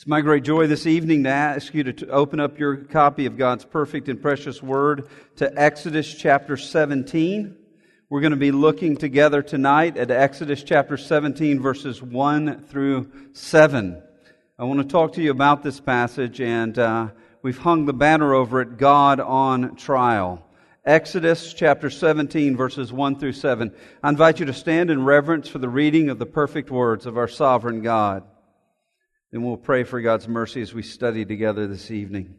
It's my great joy this evening to ask you to open up your copy of God's perfect and precious Word to Exodus chapter 17. We're going to be looking together tonight at Exodus chapter 17, verses 1 through 7. I want to talk to you about this passage, and we've hung the banner over it, God on Trial. Exodus chapter 17, verses 1 through 7. I invite you to stand in reverence for the reading of the perfect words of our sovereign God. Then we'll pray for God's mercy as we study together this evening.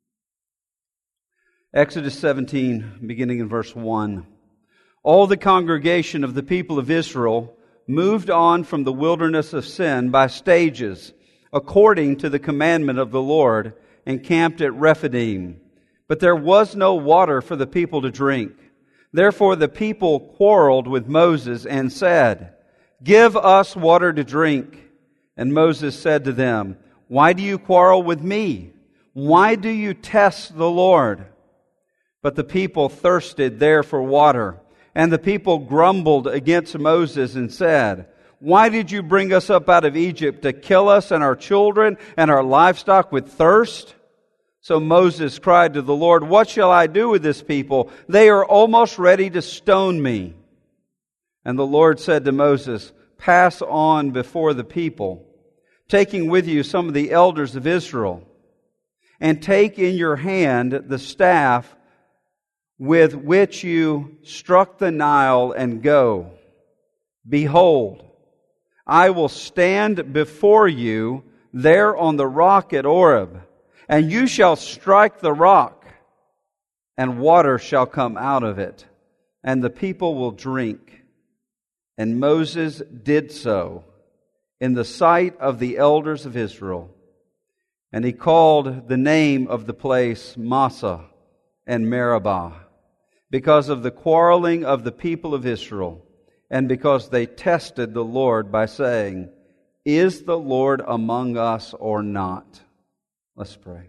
Exodus 17, beginning in verse 1. All the congregation of the people of Israel moved on from the wilderness of Sin by stages, according to the commandment of the Lord, and camped at Rephidim. But there was no water for the people to drink. Therefore the people quarreled with Moses and said, "Give us water to drink." And Moses said to them, "Why do you quarrel with me? Why do you test the Lord?" But the people thirsted there for water. And the people grumbled against Moses and said, "Why did you bring us up out of Egypt to kill us and our children and our livestock with thirst?" So Moses cried to the Lord, "What shall I do with this people? They are almost ready to stone me." And the Lord said to Moses, "Pass on before the people, taking with you some of the elders of Israel, and take in your hand the staff with which you struck the Nile, and go. Behold, I will stand before you there on the rock at Oreb, and you shall strike the rock, and water shall come out of it, and the people will drink." And Moses did so in the sight of the elders of Israel. And he called the name of the place Massah and Meribah, because of the quarreling of the people of Israel, and because they tested the Lord by saying, "Is the Lord among us or not?" Let's pray.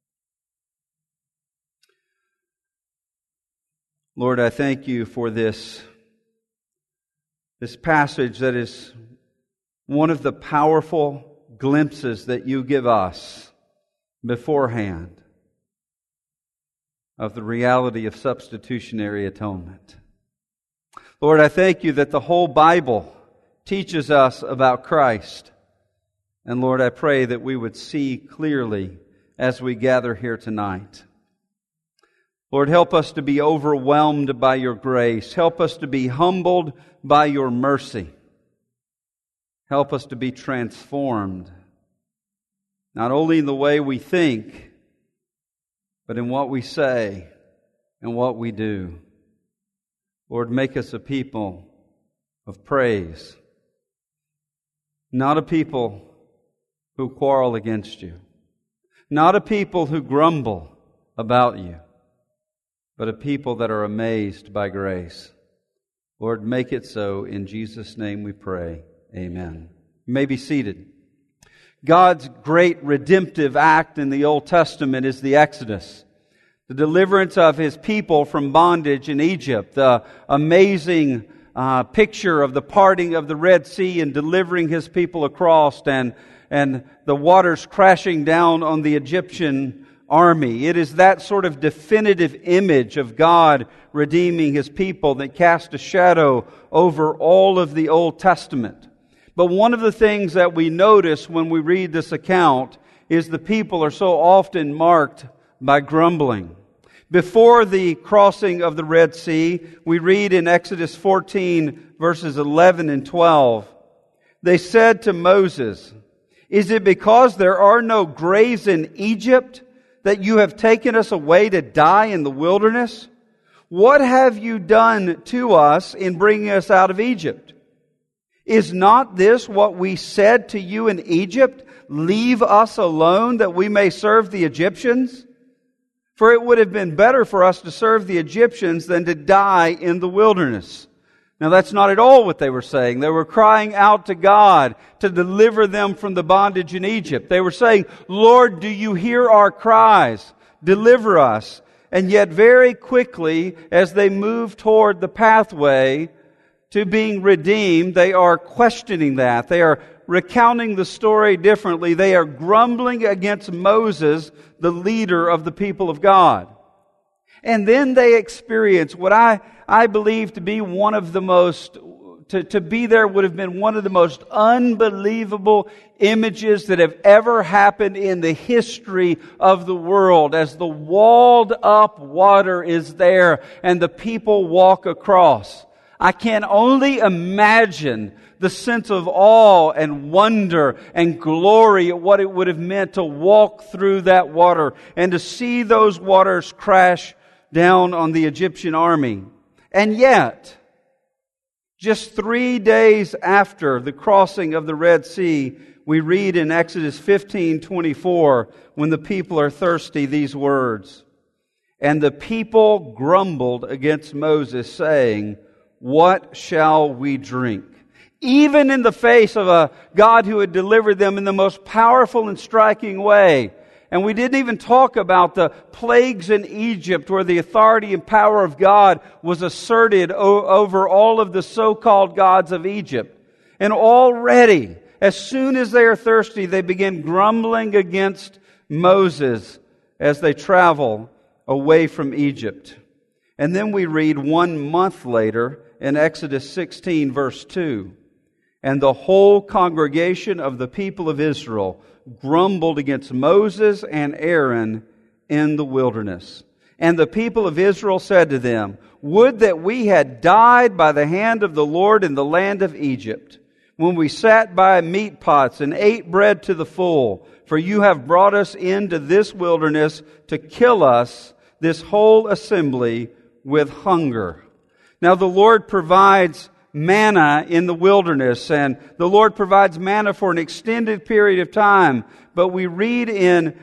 Lord, I thank you for this passage that is one of the powerful glimpses that you give us beforehand of the reality of substitutionary atonement. Lord, I thank you that the whole Bible teaches us about Christ. And Lord, I pray that we would see clearly as we gather here tonight. Lord, help us to be overwhelmed by your grace. Help us to be humbled by your mercy. Help us to be transformed, not only in the way we think, but in what we say and what we do. Lord, make us a people of praise, not a people who quarrel against you, not a people who grumble about you, but a people that are amazed by grace. Lord, make it so. In Jesus' name we pray. Amen. You may be seated. God's great redemptive act in the Old Testament is the Exodus, the deliverance of His people from bondage in Egypt, the amazing picture of the parting of the Red Sea and delivering His people across, and the waters crashing down on the Egyptian army. It is that sort of definitive image of God redeeming His people that casts a shadow over all of the Old Testament. But one of the things that we notice when we read this account is the people are so often marked by grumbling. Before the crossing of the Red Sea, we read in Exodus 14, verses 11 and 12, they said to Moses, "Is it because there are no graves in Egypt that you have taken us away to die in the wilderness? What have you done to us in bringing us out of Egypt? Is not this what we said to you in Egypt? Leave us alone that we may serve the Egyptians? For it would have been better for us to serve the Egyptians than to die in the wilderness." Now that's not at all what they were saying. They were crying out to God to deliver them from the bondage in Egypt. They were saying, "Lord, do you hear our cries? Deliver us." And yet very quickly, as they move toward the pathway to being redeemed, they are questioning that. They are recounting the story differently. They are grumbling against Moses, the leader of the people of God. And then they experience what I believe to be one of the most, to be there would have been one of the most unbelievable images that have ever happened in the history of the world, as the walled up water is there and the people walk across. I can only imagine the sense of awe and wonder and glory at what it would have meant to walk through that water and to see those waters crash down on the Egyptian army. And yet, just 3 days after the crossing of the Red Sea, we read in Exodus 15:24, when the people are thirsty, these words, "And the people grumbled against Moses, saying, 'What shall we drink?'" Even in the face of a God who had delivered them in the most powerful and striking way. And we didn't even talk about the plagues in Egypt, where the authority and power of God was asserted over all of the so-called gods of Egypt. And already, as soon as they are thirsty, they begin grumbling against Moses as they travel away from Egypt. And then we read 1 month later in Exodus 16, verse 2, "And the whole congregation of the people of Israel grumbled against Moses and Aaron in the wilderness. And the people of Israel said to them, 'Would that we had died by the hand of the Lord in the land of Egypt, when we sat by meat pots and ate bread to the full. For you have brought us into this wilderness to kill us, this whole assembly, with hunger.'" Now the Lord provides manna in the wilderness, and the Lord provides manna for an extended period of time. But we read in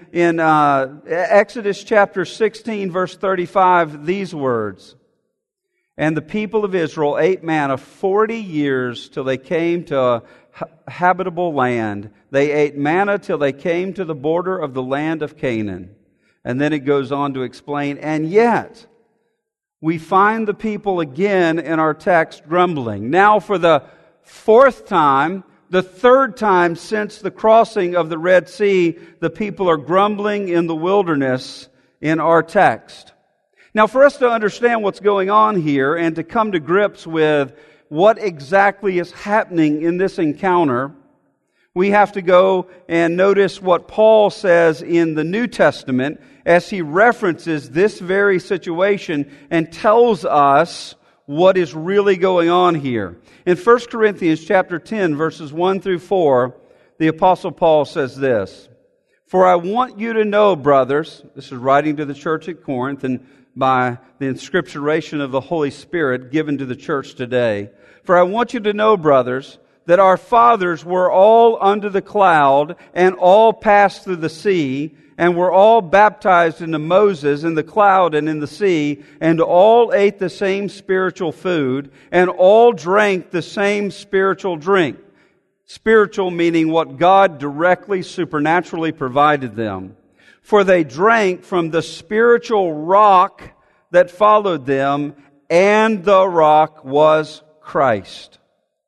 Exodus chapter 16, verse 35, these words, "And the people of Israel ate manna 40 years till they came to a habitable land. They ate manna till they came to the border of the land of Canaan." And then it goes on to explain, "And yet we find the people again in our text grumbling." Now for the fourth time, the third time since the crossing of the Red Sea, the people are grumbling in the wilderness in our text. Now for us to understand what's going on here and to come to grips with what exactly is happening in this encounter, we have to go and notice what Paul says in the New Testament as he references this very situation and tells us what is really going on here. In 1 Corinthians chapter 10, verses 1 through 4, the Apostle Paul says this, "For I want you to know, brothers," this is writing to the church at Corinth and by the inscripturation of the Holy Spirit given to the church today, "For I want you to know, brothers, that our fathers were all under the cloud and all passed through the sea, and were all baptized into Moses in the cloud and in the sea, and all ate the same spiritual food, and all drank the same spiritual drink." Spiritual meaning what God directly, supernaturally provided them. "For they drank from the spiritual rock that followed them, and the rock was Christ."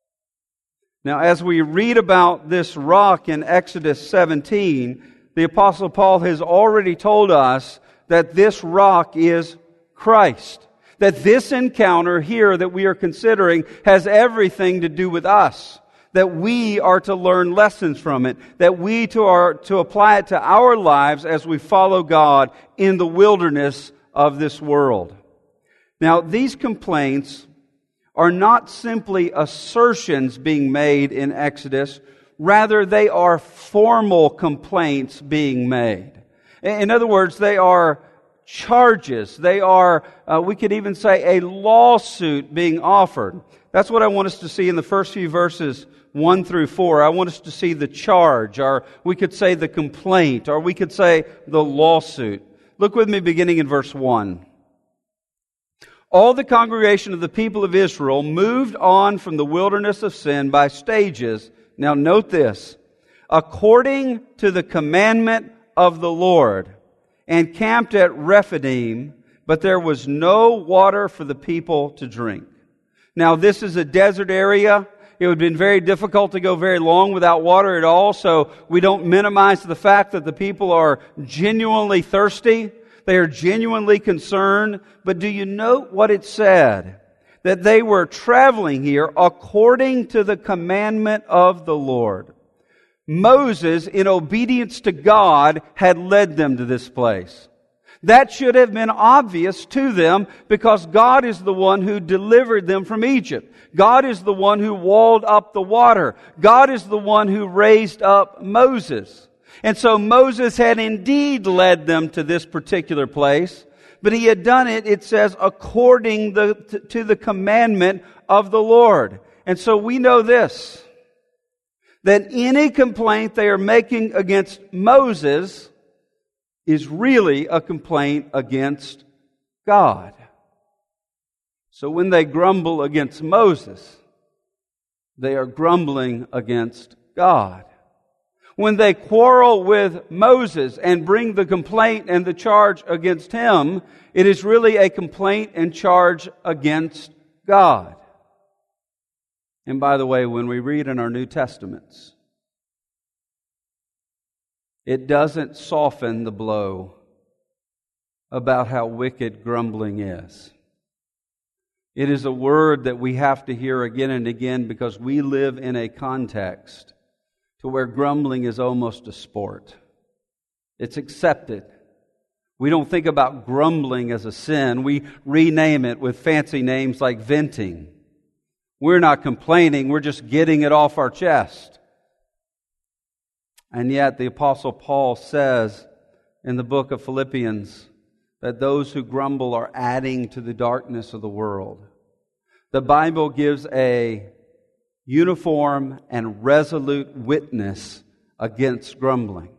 Now, as we read about this rock in Exodus 17, the Apostle Paul has already told us that this rock is Christ. That this encounter here that we are considering has everything to do with us. That we are to learn lessons from it. That we are to apply it to our lives as we follow God in the wilderness of this world. Now, these complaints are not simply assertions being made in Exodus. Rather, they are formal complaints being made. In other words, they are charges. They are, we could even say, a lawsuit being offered. That's what I want us to see in the first few verses 1 through 4. I want us to see the charge, or we could say the complaint, or we could say the lawsuit. Look with me beginning in verse 1. "All the congregation of the people of Israel moved on from the wilderness of sin by stages." Now note this, "according to the commandment of the Lord, and camped at Rephidim, but there was no water for the people to drink." Now this is a desert area. It would have been very difficult to go very long without water at all, so we don't minimize the fact that the people are genuinely thirsty. They are genuinely concerned. But do you note what it said? That they were traveling here according to the commandment of the Lord. Moses, in obedience to God, had led them to this place. That should have been obvious to them because God is the one who delivered them from Egypt. God is the one who walled up the water. God is the one who raised up Moses. And so Moses had indeed led them to this particular place, but he had done it, it says, according to the commandment of the Lord. And so we know this, that any complaint they are making against Moses is really a complaint against God. So when they grumble against Moses, they are grumbling against God. When they quarrel with Moses and bring the complaint and the charge against him, it is really a complaint and charge against God. And by the way, when we read in our New Testaments, it doesn't soften the blow about how wicked grumbling is. It is a word that we have to hear again and again because we live in a context to where grumbling is almost a sport. It's accepted. We don't think about grumbling as a sin. We rename it with fancy names like venting. We're not complaining. We're just getting it off our chest. And yet the Apostle Paul says in the book of Philippians that those who grumble are adding to the darkness of the world. The Bible gives a uniform and resolute witness against grumbling.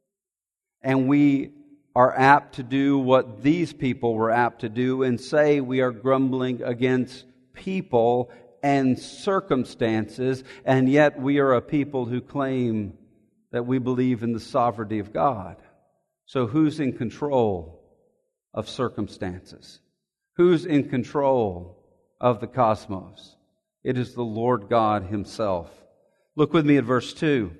And we are apt to do what these people were apt to do and say we are grumbling against people and circumstances, and yet we are a people who claim that we believe in the sovereignty of God. So who's in control of circumstances? Who's in control of the cosmos? It is the Lord God Himself. Look with me at verse 2.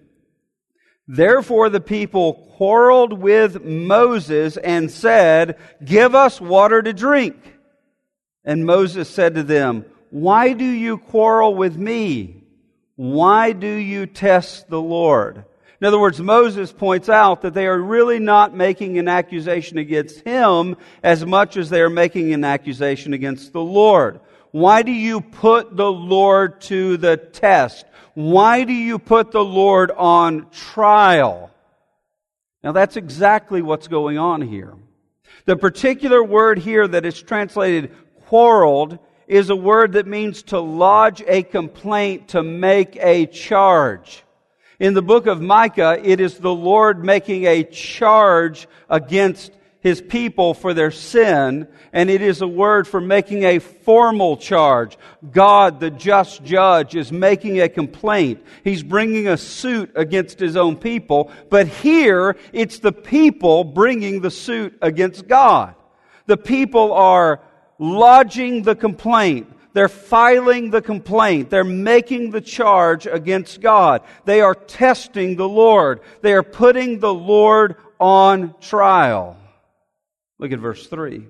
Therefore the people quarreled with Moses and said, "Give us water to drink." And Moses said to them, "Why do you quarrel with me? Why do you test the Lord?" In other words, Moses points out that they are really not making an accusation against him as much as they are making an accusation against the Lord. Why do you put the Lord to the test? Why do you put the Lord on trial? Now that's exactly what's going on here. The particular word here that is translated quarreled is a word that means to lodge a complaint, to make a charge. In the book of Micah, it is the Lord making a charge against His people for their sin, and it is a word for making a formal charge. God, the just judge, is making a complaint. He's bringing a suit against His own people, but here it's the people bringing the suit against God. The people are lodging the complaint. They're filing the complaint. They're making the charge against God. They are testing the Lord. They are putting the Lord on trial. Look at verse 3.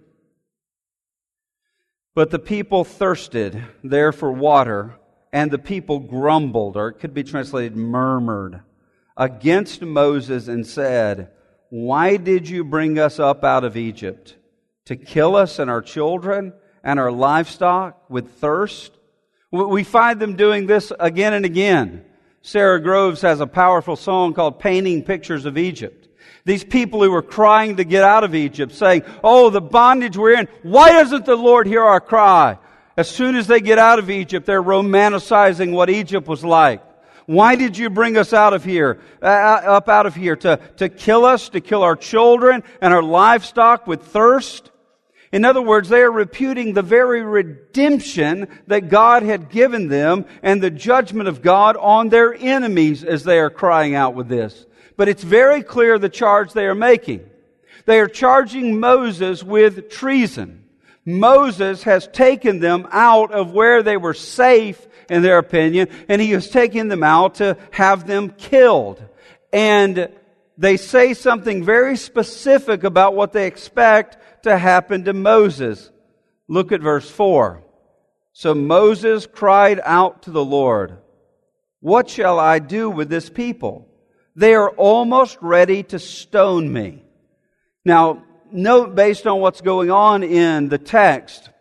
But the people thirsted there for water, and the people grumbled, or it could be translated murmured, against Moses and said, "Why did you bring us up out of Egypt? To kill us and our children and our livestock with thirst?" We find them doing this again and again. Sarah Groves has a powerful song called "Painting Pictures of Egypt." These people who were crying to get out of Egypt, saying, "Oh, the bondage we're in, why doesn't the Lord hear our cry?" As soon as they get out of Egypt, they're romanticizing what Egypt was like. Why did you bring us out of here, up out of here, to kill us, to kill our children and our livestock with thirst? In other words, they are reputing the very redemption that God had given them and the judgment of God on their enemies as they are crying out with this. But it's very clear the charge they are making. They are charging Moses with treason. Moses has taken them out of where they were safe, in their opinion, and he has taken them out to have them killed. And they say something very specific about what they expect to happen to Moses. Look at verse 4. So Moses cried out to the Lord, "What shall I do with this people? They are almost ready to stone me." Now, note, based on what's going on in the text,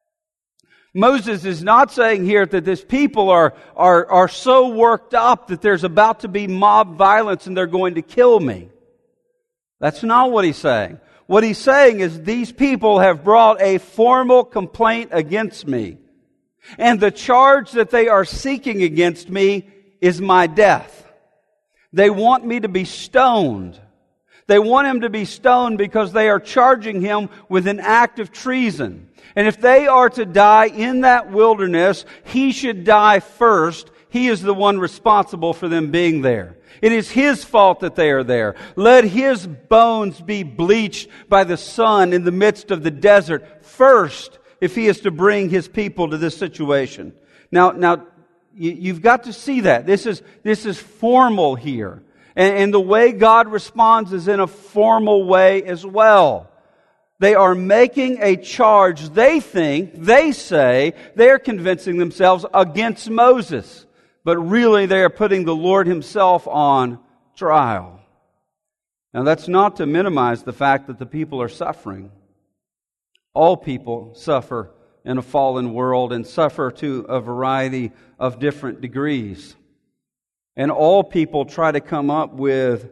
Moses is not saying here that this people are so worked up that there's about to be mob violence and they're going to kill me. That's not what he's saying. What he's saying is these people have brought a formal complaint against me. And the charge that they are seeking against me is my death. They want me to be stoned. They want him to be stoned because they are charging him with an act of treason. And if they are to die in that wilderness, he should die first. He is the one responsible for them being there. It is his fault that they are there. Let his bones be bleached by the sun in the midst of the desert first, if he is to bring his people to this situation. Now, you've got to see that. This is formal here. And the way God responds is in a formal way as well. They are making a charge, they say, they are convincing themselves against Moses. But really they are putting the Lord himself on trial. Now that's not to minimize the fact that the people are suffering. All people suffer in a fallen world and suffer to a variety of different degrees. And all people try to come up with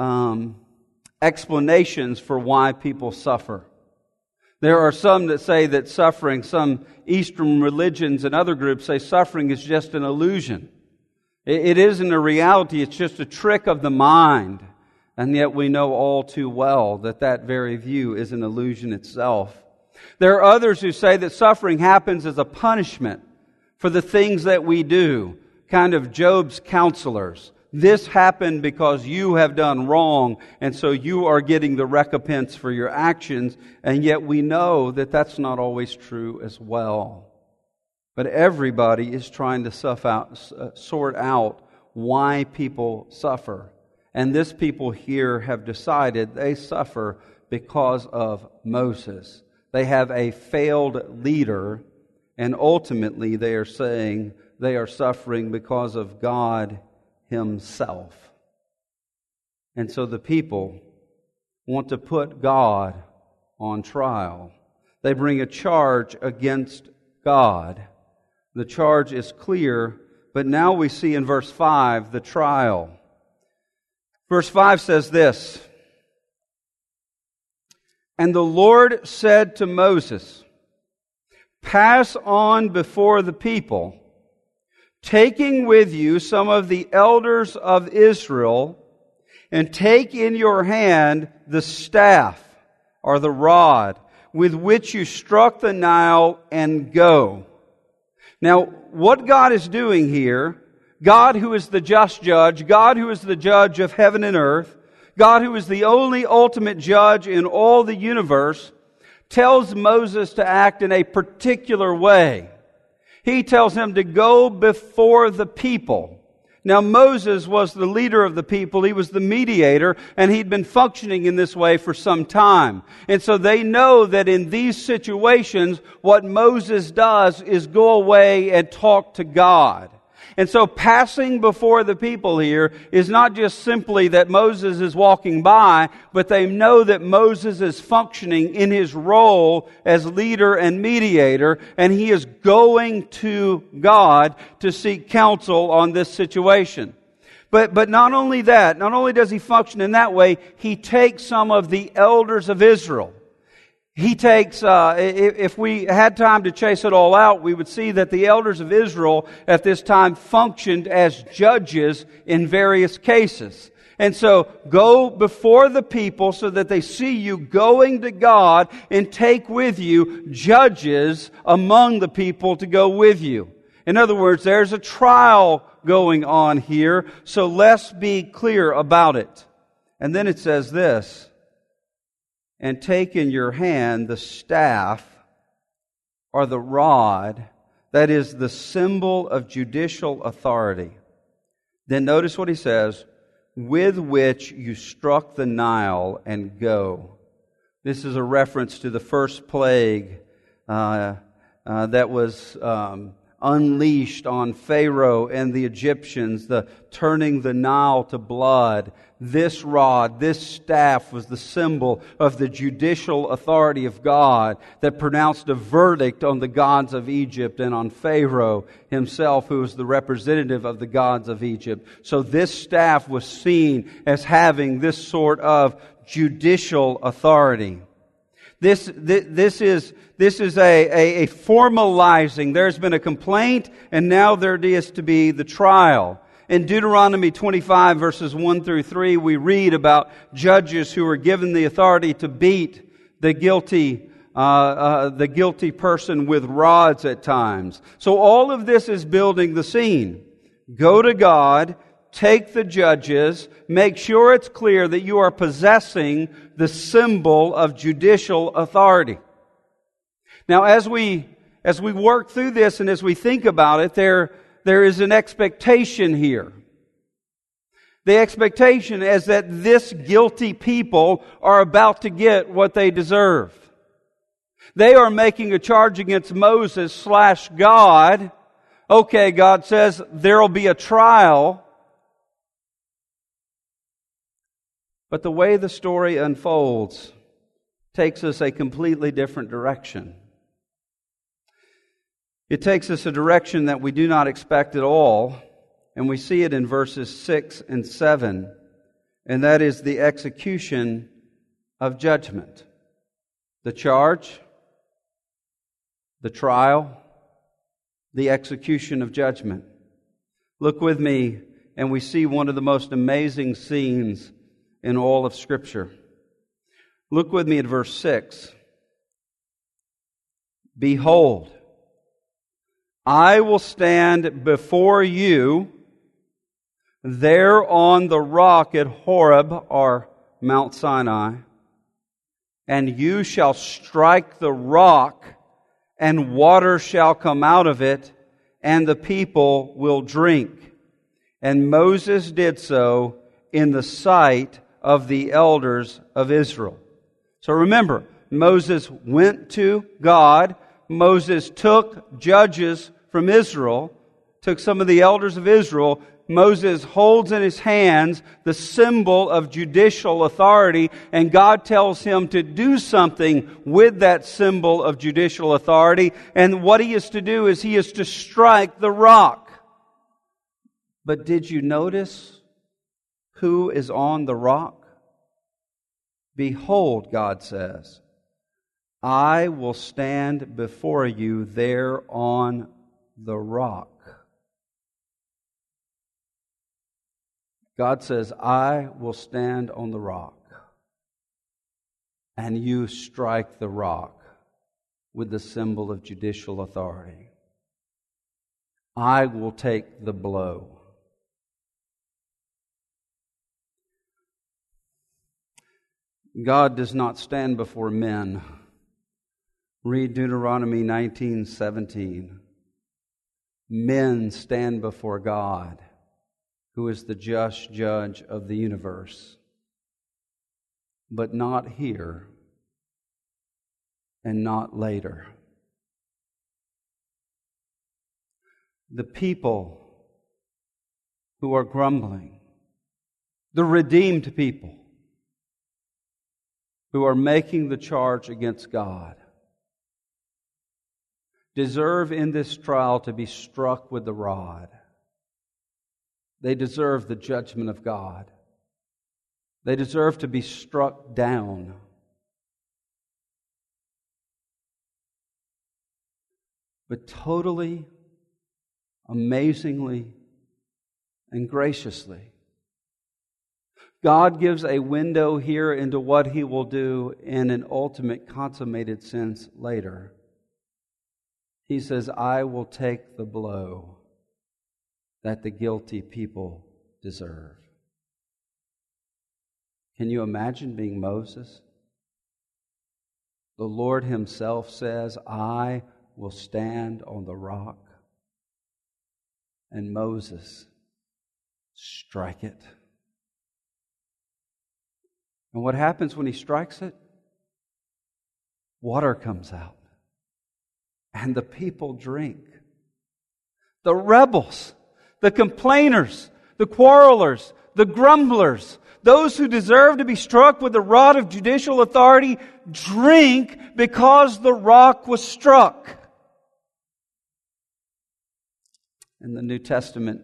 explanations for why people suffer. There are some that say that suffering, some Eastern religions and other groups say suffering is just an illusion. It isn't a reality, it's just a trick of the mind. And yet we know all too well that that very view is an illusion itself. There are others who say that suffering happens as a punishment for the things that we do, kind of Job's counselors. This happened because you have done wrong, and so you are getting the recompense for your actions, and yet we know that that's not always true as well. But everybody is trying to sort out why people suffer. And this people here have decided they suffer because of Moses. They have a failed leader, and ultimately they are saying they are suffering because of God himself. And so the people want to put God on trial. They bring a charge against God. The charge is clear, but now we see in verse 5 the trial. Verse 5 says this, "And the Lord said to Moses, 'Pass on before the people, taking with you some of the elders of Israel, and take in your hand the staff,' or the rod, 'with which you struck the Nile, and go.'" Now, what God is doing here, God who is the just judge, God who is the judge of heaven and earth, God who is the only ultimate judge in all the universe, tells Moses to act in a particular way. He tells him to go before the people. Now, Moses was the leader of the people. He was the mediator, and he'd been functioning in this way for some time. And so they know that in these situations, what Moses does is go away and talk to God. And so passing before the people here is not just simply that Moses is walking by, but they know that Moses is functioning in his role as leader and mediator, and he is going to God to seek counsel on this situation. But not only that, not only does he function in that way, he takes some of the elders of Israel. He takes, if we had time to chase it all out, we would see that the elders of Israel at this time functioned as judges in various cases. And so, go before the people so that they see you going to God, and take with you judges among the people to go with you. In other words, there's a trial going on here, so let's be clear about it. And then it says this, "And take in your hand the staff or the rod that is the symbol of judicial authority. Then notice what he says, with which you struck the Nile and go. This is a reference to the first plague that was unleashed on Pharaoh and the Egyptians, the turning the Nile to blood. This rod, this staff was the symbol of the judicial authority of God that pronounced a verdict on the gods of Egypt and on Pharaoh himself, who was the representative of the gods of Egypt. So this staff was seen as having this sort of judicial authority. This is a formalizing. There's been a complaint, and now there is to be the trial. In Deuteronomy 25, verses 1 through 3, we read about judges who were given the authority to beat the guilty person with rods at times. So all of this is building the scene. Go to God, take the judges, make sure it's clear that you are possessing the symbol of judicial authority. Now, as we work through this and as we think about it, there is an expectation here. The expectation is that this guilty people are about to get what they deserve. They are making a charge against Moses / God. Okay, God says there will be a trial. But the way the story unfolds takes us a completely different direction. It takes us a direction that we do not expect at all, and we see it in verses 6 and 7, and that is the execution of judgment. The charge, the trial, the execution of judgment. Look with me, and we see one of the most amazing scenes in all of Scripture. Look with me at verse 6. Behold, I will stand before you there on the rock at Horeb, or Mount Sinai, and you shall strike the rock, and water shall come out of it, and the people will drink. And Moses did so in the sight of the elders of Israel. So remember, Moses went to God. Moses took judges from Israel, took some of the elders of Israel. Moses holds in his hands the symbol of judicial authority, and God tells him to do something with that symbol of judicial authority. And what he is to do is he is to strike the rock. But did you notice who is on the rock? Behold, God says, I will stand before you there on the rock. God says, I will stand on the rock, and you strike the rock with the symbol of judicial authority. I will take the blow. God does not stand before men. Read Deuteronomy 19:17. Men stand before God, who is the just judge of the universe. But not here, and not later. The people who are grumbling, the redeemed people who are making the charge against God, deserve in this trial to be struck with the rod. They deserve the judgment of God. They deserve to be struck down. But totally, amazingly, and graciously, God gives a window here into what He will do in an ultimate consummated sense later. He says, I will take the blow that the guilty people deserve. Can you imagine being Moses? The Lord Himself says, I will stand on the rock. And Moses strike it. And what happens when he strikes it? Water comes out. And the people drink. The rebels, the complainers, the quarrelers, the grumblers, those who deserve to be struck with the rod of judicial authority, drink because the rock was struck. In the New Testament,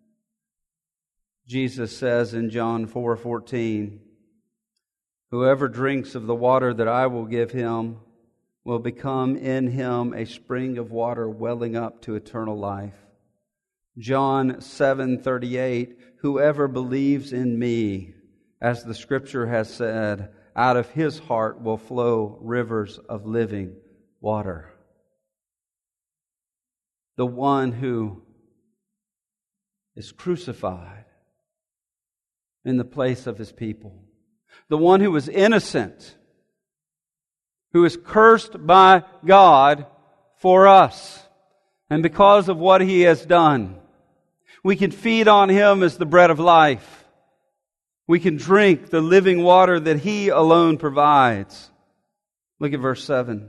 Jesus says in John 4:14, "Whoever drinks of the water that I will give him will become in him a spring of water welling up to eternal life." John 7:38, "Whoever believes in me, as the Scripture has said, out of his heart will flow rivers of living water." The one who is crucified in the place of his people. The one who is innocent, who is cursed by God for us. And because of what He has done, we can feed on Him as the bread of life. We can drink the living water that He alone provides. Look at verse 7.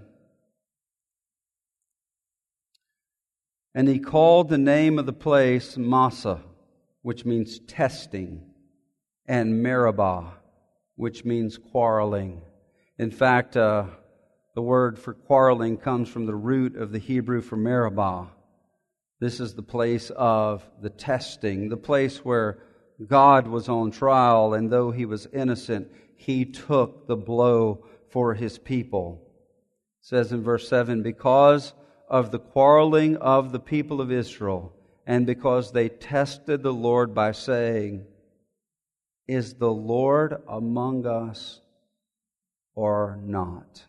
"And he called the name of the place Massah, which means testing, and Meribah, which means quarreling." In fact, the word for quarreling comes from the root of the Hebrew for Meribah. This is the place of the testing, the place where God was on trial, and though He was innocent, He took the blow for His people. It says in verse 7, "Because of the quarreling of the people of Israel, and because they tested the Lord by saying, 'Is the Lord among us or not?'"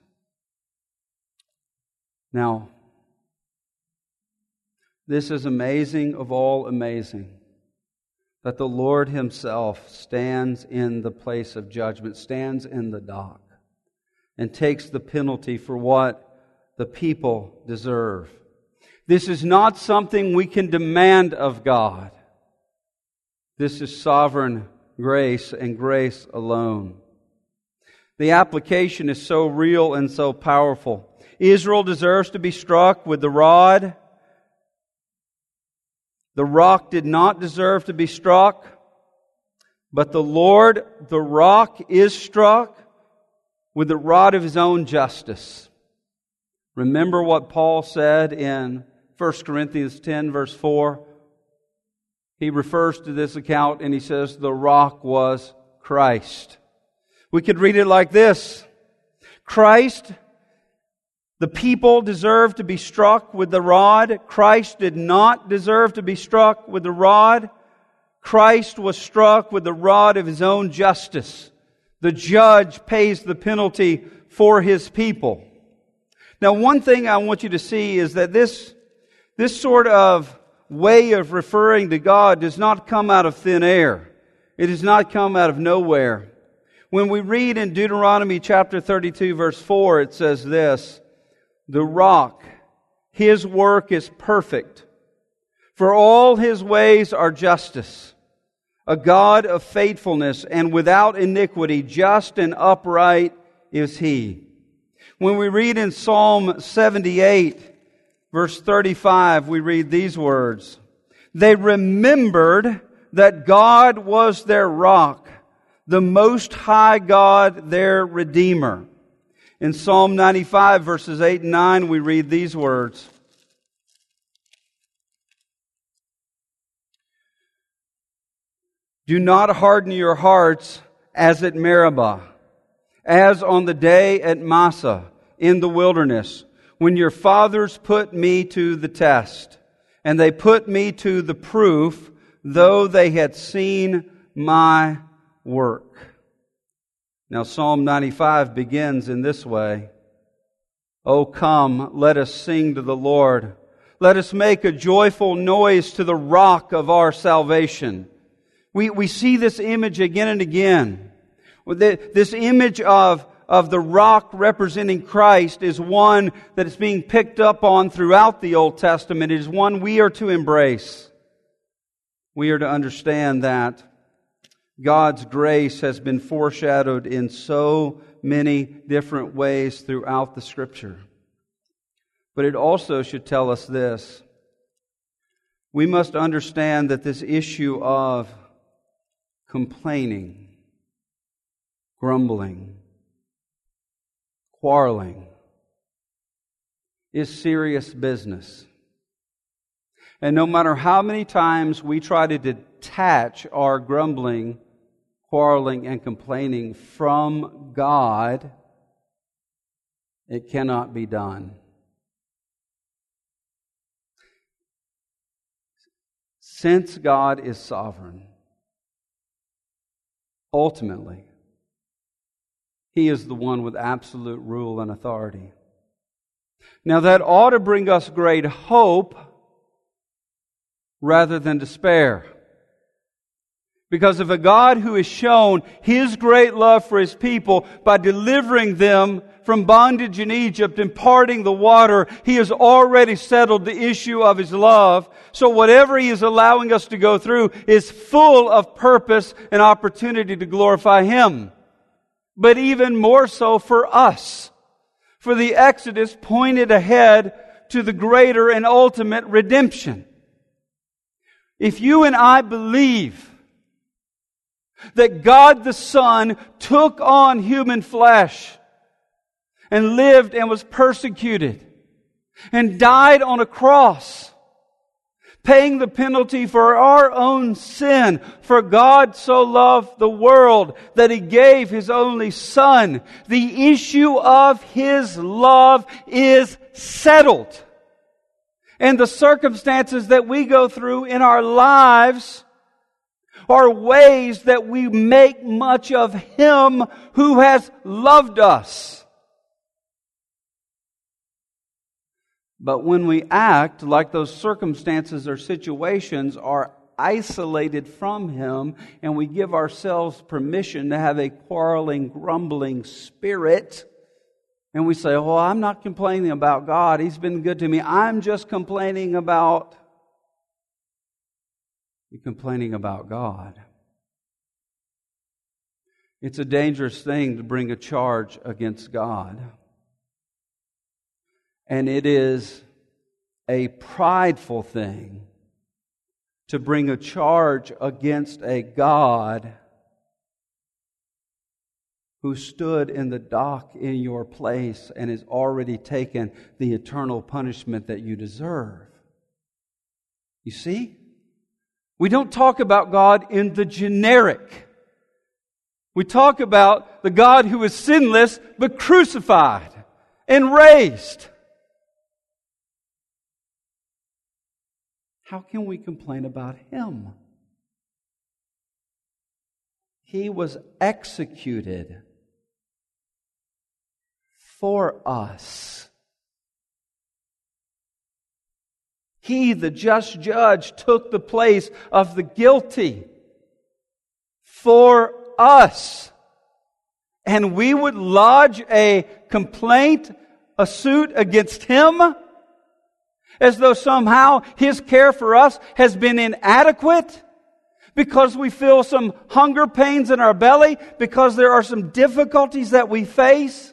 Now, this is amazing of all amazing, that the Lord Himself stands in the place of judgment, stands in the dock, and takes the penalty for what the people deserve. This is not something we can demand of God. This is sovereign grace and grace alone. The application is so real and so powerful. Israel deserves to be struck with the rod. The rock did not deserve to be struck, but the Lord, the rock, is struck with the rod of His own justice. Remember what Paul said in 1 Corinthians 10, verse 4? He refers to this account and he says, "The rock was Christ." We could read it like this: Christ, the people deserve to be struck with the rod. Christ did not deserve to be struck with the rod. Christ was struck with the rod of His own justice. The judge pays the penalty for His people. Now, one thing I want you to see is that this sort of way of referring to God does not come out of thin air. It does not come out of nowhere. When we read in Deuteronomy chapter 32, verse 4, it says this: "The rock, His work is perfect, for all His ways are justice. A God of faithfulness and without iniquity, just and upright is He." When we read in Psalm 78, verse 35, we read these words: "They remembered that God was their rock, the Most High God their Redeemer." In Psalm 95, verses 8 and 9, we read these words: "Do not harden your hearts as at Meribah, as on the day at Massah in the wilderness, when your fathers put me to the test, and they put me to the proof, though they had seen my work." Now, Psalm 95 begins in this way: "O come, let us sing to the Lord. Let us make a joyful noise to the rock of our salvation." We see this image again and again. This image of of the rock representing Christ is one that is being picked up on throughout the Old Testament. It is one we are to embrace. We are to understand that God's grace has been foreshadowed in so many different ways throughout the Scripture. But it also should tell us this. We must understand that this issue of complaining, grumbling, quarreling is serious business. And no matter how many times we try to detach our grumbling, quarreling, and complaining from God, it cannot be done. Since God is sovereign, ultimately, He is the one with absolute rule and authority. Now that ought to bring us great hope rather than despair. Because of a God who has shown His great love for His people by delivering them from bondage in Egypt and parting the water, He has already settled the issue of His love. So whatever He is allowing us to go through is full of purpose and opportunity to glorify Him. But even more so for us. For the Exodus pointed ahead to the greater and ultimate redemption. If you and I believe that God the Son took on human flesh and lived and was persecuted and died on a cross, paying the penalty for our own sin. For God so loved the world that He gave His only Son. The issue of His love is settled. And the circumstances that we go through in our lives are ways that we make much of Him who has loved us. But when we act like those circumstances or situations are isolated from Him, and we give ourselves permission to have a quarreling, grumbling spirit, and we say, "Oh, I'm not complaining about God. He's been good to me. I'm just complaining about..." You're complaining about God. It's a dangerous thing to bring a charge against God. And it is a prideful thing to bring a charge against a God who stood in the dock in your place and has already taken the eternal punishment that you deserve. You see? We don't talk about God in the generic. We talk about the God who is sinless but crucified and raised. How can we complain about Him? He was executed for us. He, the just judge, took the place of the guilty for us. And we would lodge a complaint, a suit against Him, as though somehow His care for us has been inadequate, because we feel some hunger pains in our belly, because there are some difficulties that we face.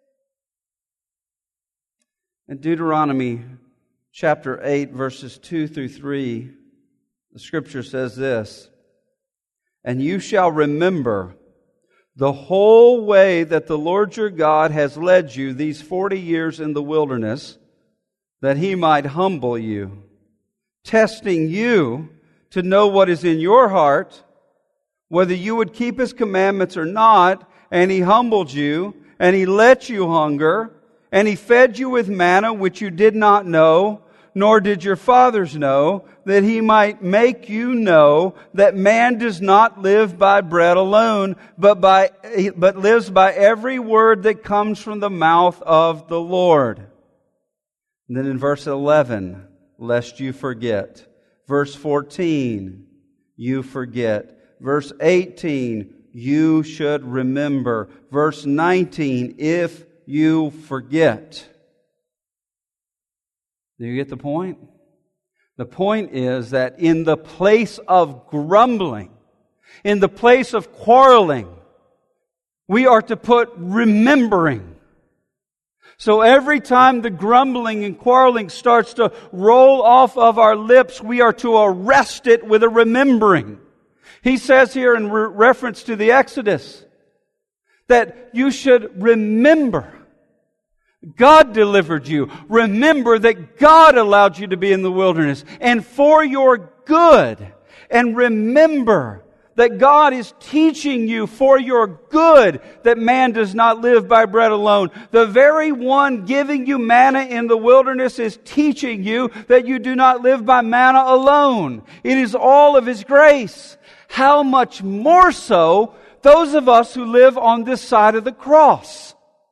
In Deuteronomy chapter 8, verses 2 through 3, the Scripture says this: "And you shall remember the whole way that the Lord your God has led you these 40 years in the wilderness, that He might humble you, testing you to know what is in your heart, whether you would keep His commandments or not. And He humbled you, and He let you hunger, and He fed you with manna which you did not know, nor did your fathers know, that He might make you know that man does not live by bread alone, but lives by every word that comes from the mouth of the Lord." And then in verse 11, "Lest you forget." Verse 14, "You forget." Verse 18, you should remember. Verse 19, if you forget. Do you get the point? The point is that in the place of grumbling, in the place of quarreling, we are to put remembering. So every time the grumbling and quarreling starts to roll off of our lips, we are to arrest it with a remembering. He says here in reference to the Exodus that you should remember. God delivered you. Remember that God allowed you to be in the wilderness and for your good. And remember that God is teaching you for your good that man does not live by bread alone. The very one giving you manna in the wilderness is teaching you that you do not live by manna alone. It is all of His grace. How much more so those of us who live on this side of the cross?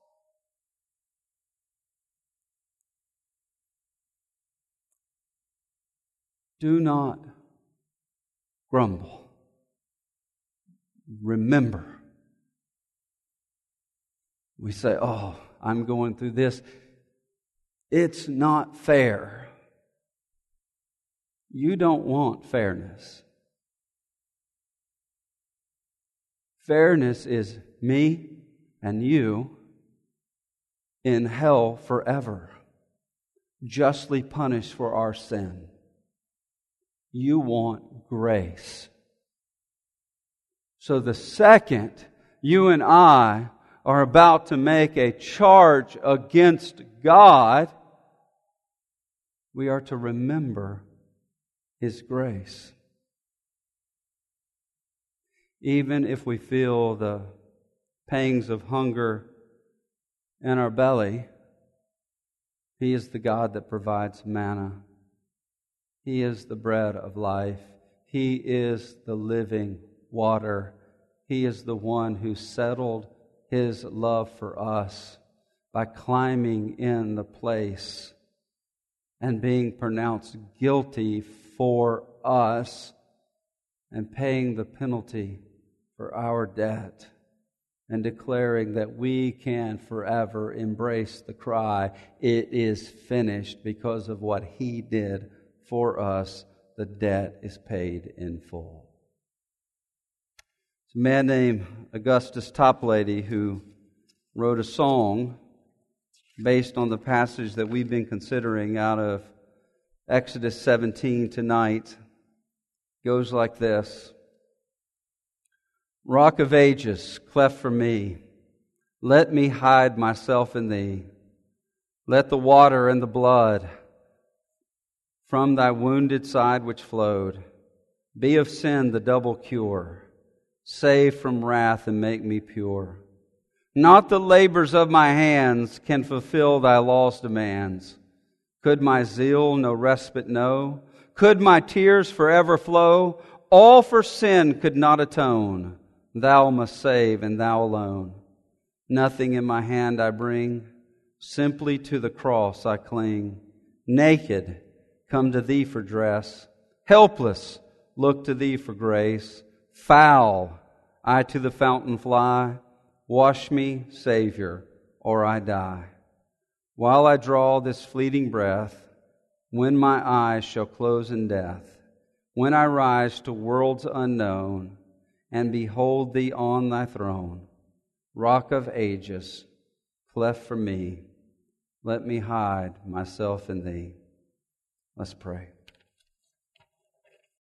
Do not grumble. Remember. We say, oh, I'm going through this. It's not fair. You don't want fairness. Fairness is me and you in hell forever, justly punished for our sin. You want grace. So the second you and I are about to make a charge against God, we are to remember His grace. Even if we feel the pangs of hunger in our belly, He is the God that provides manna. He is the bread of life. He is the living water. He is the one who settled His love for us by climbing in the place and being pronounced guilty for us and paying the penalty for our debt and declaring that we can forever embrace the cry, "It is finished," because of what He did for us. The debt is paid in full. It's a man named Augustus Toplady who wrote a song based on the passage that we've been considering out of Exodus 17 tonight. It goes like this. Rock of ages, cleft for me, let me hide myself in Thee. Let the water and the blood from Thy wounded side which flowed be of sin the double cure. Save from wrath and make me pure. Not the labors of my hands can fulfill Thy law's demands. Could my zeal no respite know? Could my tears forever flow? All for sin could not atone. Thou must save, and Thou alone. Nothing in my hand I bring, simply to the cross I cling. Naked, come to Thee for dress. Helpless, look to Thee for grace. Foul, I to the fountain fly. Wash me, Savior, or I die. While I draw this fleeting breath, when my eyes shall close in death, when I rise to worlds unknown, and behold Thee on Thy throne, Rock of ages, cleft for me, let me hide myself in Thee. Let's pray.